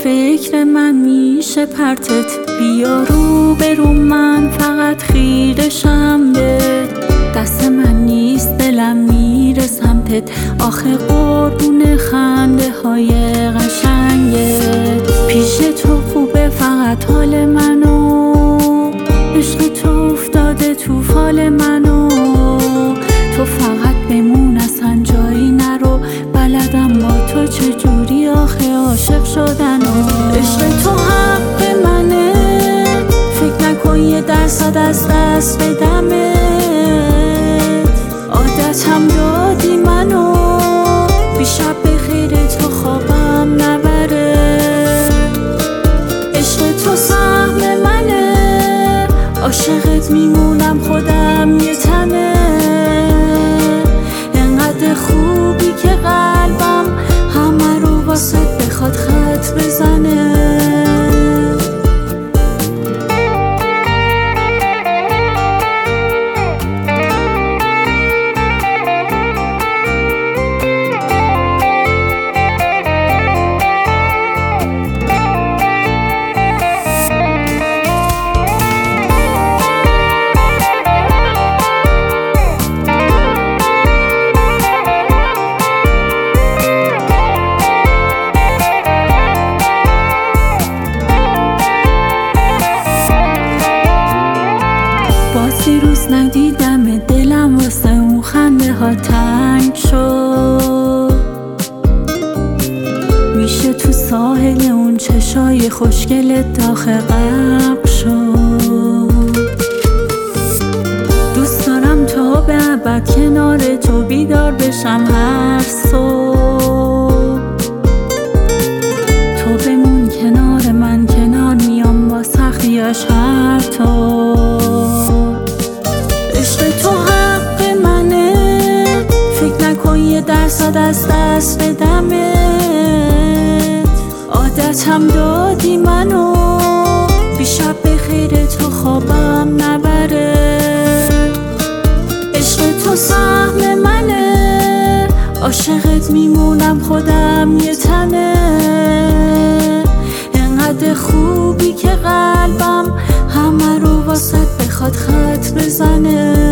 فکر من میشه پرتت، بیا رو برو من فقط خیرشم بهت. دست من نیست دلم میره سمتت، آخه قربون خنده های قشنگت. پیش تو خوبه فقط حال منو، عشق تو افتاده تو فال منو. تو فقط بمون اصلا جایی نرو، بلدم با تو چجوری آخه عاشق شدنو. عشق تو حق منه، فکر نکن یه درصد از دست بدمت. عادتم دادی منو، بی شب بخیر تو خوابم نبره. عشق تو سهم منه، عاشقت میمونم خودم یه تنه. انقدر خوبی که قلبم همه رو واسه بخواد خط بزنه. بازی روز ندیدم، دلم واسه اون خنده ها تنگ شد. میشه تو ساحل اون چشای خوشگلت داخل غرق شد. دوست دارم تا به ابد کنار تو بیدار بشم هر صبح. تو بمون کنار من، کنار میام با سختیاش هر طور. عشق تو حق منه، فکر نکن یه درصد از دست بدمت. عادتم دادی منو، بی شب بخیر تو خوابم نبره. عشق تو سهم منه، عاشقت میمونم خودم یه تنه. انقدر خوبی که قلبم همه رو واسه بخواد خط بزنه.